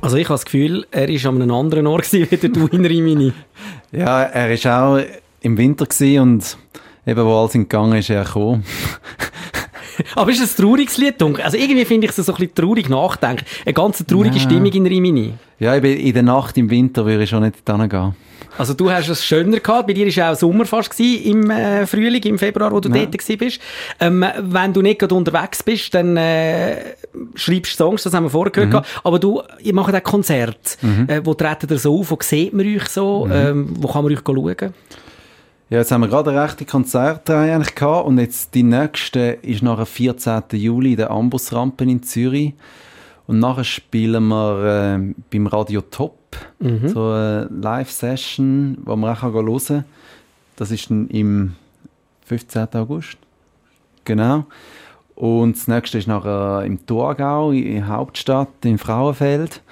Also ich habe das Gefühl, er war an einem anderen Ort gewesen, wie du in Rimini. Ja, er war auch im Winter gewesen und eben, wo alles in Gang ist, er gekommen. Aber ist es ein trauriges Lied? Also irgendwie finde ich es so ein bisschen traurig nachdenken. Eine ganz traurige Stimmung in Rimini. Ja, in der Nacht im Winter würde ich schon nicht hingehen. Also du hast es schöner gehabt. Bei dir war ja auch Sommer fast im Frühling, im Februar, wo du dort warst. Wenn du nicht gerade unterwegs bist, dann schreibst du Songs, das haben wir vorher gehört. Aber ihr macht auch Konzerte. Wo treten ihr so auf? Wo sieht man euch so? Wo kann man euch schauen? Ja, jetzt haben wir gerade eine rechte Konzertreihe eigentlich gehabt und jetzt die nächste ist nach dem 14. Juli in der Ambusrampen in Zürich und nachher spielen wir beim Radio Top so eine Live-Session, wo man auch hören kann. Das ist dann im 15. August. Genau. Und das nächste ist nachher im Thurgau, in der Hauptstadt, in Frauenfeld.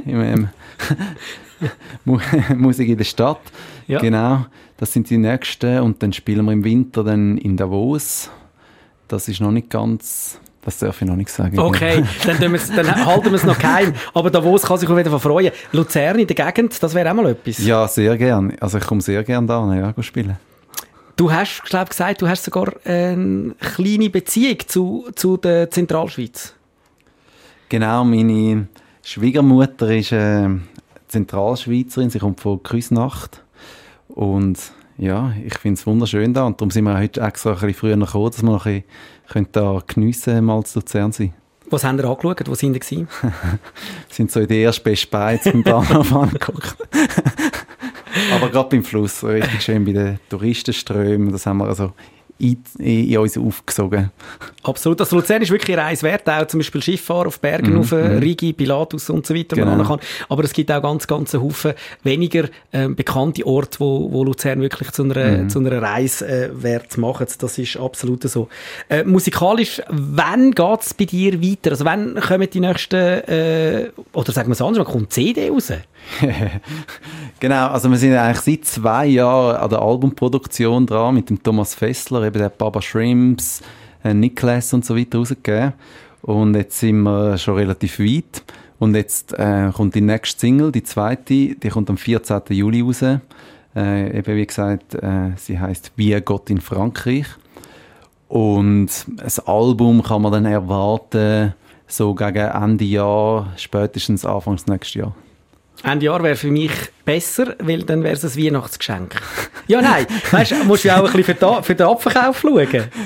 Musik in der Stadt. Ja. Genau. Das sind die nächsten. Und dann spielen wir im Winter dann in Davos. Das ist noch nicht ganz... Das darf ich noch nicht sagen. Okay, dann halten wir es noch geheim. Aber Davos kann sich auch wieder freuen. Luzern in der Gegend, das wäre auch mal etwas. Ja, sehr gern. Also ich komme sehr gern da spielen. Du hast, glaube ich, gesagt, du hast sogar eine kleine Beziehung zu der Zentralschweiz. Genau, meine Schwiegermutter ist Zentralschweizerin. Sie kommt von Küsnacht. Und ja, ich finde es wunderschön da. Und darum sind wir heute extra ein bisschen früher gekommen, dass wir noch ein bisschen da geniessen, mal zu Luzern sein. Was haben ihr angeschaut? Wo sind ihr gewesen? Wir sind so in der ersten Best Buy beim Bahnhof angeguckt. Aber gerade beim Fluss, richtig schön bei den Touristenströmen. Das haben wir also in uns aufgesogen. Absolut. Also Luzern ist wirklich Reis wert, auch zum Beispiel Schifffahren auf Bergen, auf Rigi, Pilatus und so weiter. Genau. Man kann. Aber es gibt auch ganz Haufen weniger bekannte Orte, wo Luzern wirklich zu einer Reise wert machen. Das ist absolut so. Musikalisch, wann geht es bei dir weiter? Also wann kommen die nächsten, oder sagen wir es anders, wann kommt die CD raus? Genau, also wir sind eigentlich seit 2 Jahren an der Albumproduktion dran mit dem Thomas Fessler, eben der Baba Shrimps, Nicholas und so weiter rausgegeben. Und jetzt sind wir schon relativ weit. Und jetzt kommt die nächste Single, die zweite, die kommt am 14. Juli raus. Eben wie gesagt, sie heisst «Wie Gott in Frankreich». Und das Album kann man dann erwarten, so gegen Ende Jahr, spätestens Anfangs nächstes Jahr. Ende Jahr wäre für mich besser, weil dann wäre es ein Weihnachtsgeschenk. Ja, nein, weißt, musst du ja auch ein bisschen für den Abverkauf schauen.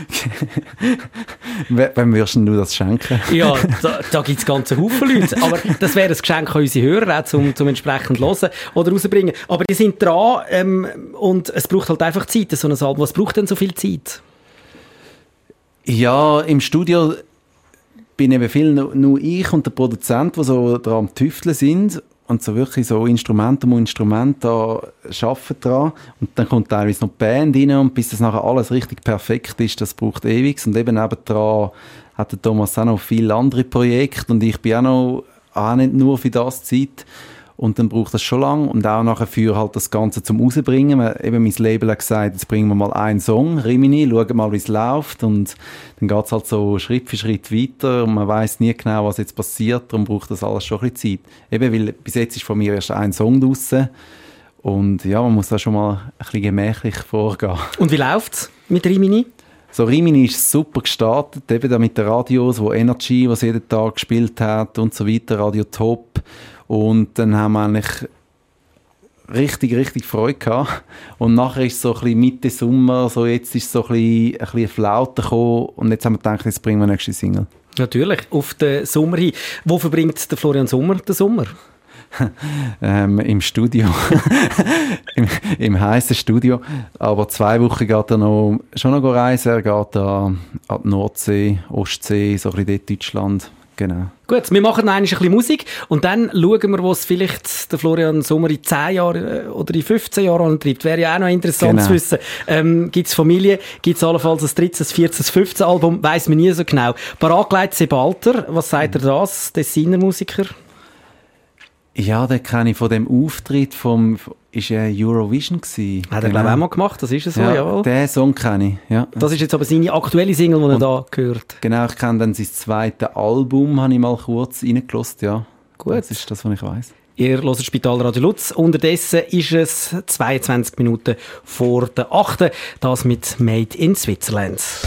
Wem würdest du das schenken? Ja, da gibt es ganze Haufen Leute. Aber das wäre ein Geschenk an unsere Hörer, auch zum entsprechend hören oder rauszubringen. Aber die sind dran und es braucht halt einfach Zeit, so ein Album. Was braucht denn so viel Zeit? Ja, im Studio bin eben viel nur ich und der Produzent, die so dran am Tüfteln sind. Und so wirklich so Instrument da arbeiten dran. Und dann kommt teilweise noch die Band rein und bis das nachher alles richtig perfekt ist, das braucht ewig. Und eben nebendran hat der Thomas auch noch viele andere Projekte und ich bin auch nicht nur für das Zeit. Und dann braucht das schon lange und auch nachher für halt das Ganze zum Rausbringen. Eben mein Label hat gesagt, jetzt bringen wir mal einen Song, Rimini, schauen mal, wie es läuft und dann geht es halt so Schritt für Schritt weiter und man weiss nie genau, was jetzt passiert, darum braucht das alles schon ein bisschen Zeit. Eben, weil bis jetzt ist von mir erst ein Song draussen und ja, man muss da schon mal ein bisschen gemächlich vorgehen. Und wie läuft's mit Rimini? So, Rimini ist super gestartet, eben da mit den Radios, wo Energy, was jeden Tag gespielt hat und so weiter, Radio Top. Und dann haben wir eigentlich richtig Freude gehabt. Und nachher ist es so ein bisschen Mitte Sommer, so jetzt ist so ein bisschen Flaute gekommen. Und jetzt haben wir gedacht, jetzt bringen wir die nächste Single. Natürlich, auf den Sommer hin. Wo verbringt der Florian Sommer den Sommer? Im Studio. Im heißen Studio. Aber 2 Wochen geht er schon noch reisen. Er geht an die Nordsee, Ostsee, so ein bisschen dort Deutschland. Genau. Gut, wir machen noch ein bisschen Musik und dann schauen wir, was vielleicht der Florian Sommer in 10 Jahren oder in 15 Jahren antreibt. Wäre ja auch noch interessant zu wissen. Gibt es Familie, gibt es allenfalls ein 13., 14., 15. Album, weiss man nie so genau. Paratgelegt Sebalter, was sagt er das, Tessiner Musiker? Ja, den kenne ich von dem Auftritt ist ja Eurovision gewesen. Hat er, glaube ich, auch mal gemacht, das ist es so, ja. Jawohl. Den Song kenne ich, ja. Das ist jetzt aber seine aktuelle Single, die er da gehört. Genau, ich kenne dann sein zweites Album, habe ich mal kurz reingelassen, ja. Gut. Das ist das, was ich weiss. Ihr hört Spitalradio Lutz. Unterdessen ist es 22 Minuten vor der 8. Das mit Made in Switzerland.